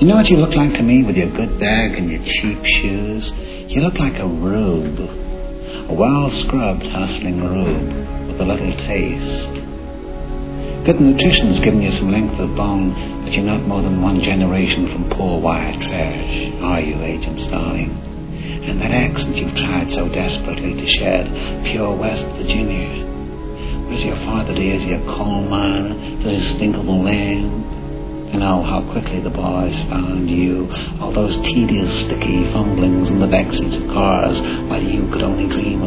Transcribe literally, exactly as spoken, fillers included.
You know what you look like to me with your good bag and your cheap shoes? You look like a rube. A well-scrubbed, hustling rube with a little taste. Good nutrition's given you some length of bone, but you're not more than one generation from poor wire trash, are you, Agent Starling? And that accent you've tried so desperately to shed, pure West Virginia. Where's your father? Is he a coal miner? Does he stink of the land? And oh, how quickly the boys found you. All those tedious, sticky fumblings in the backseats of cars, while you could only dream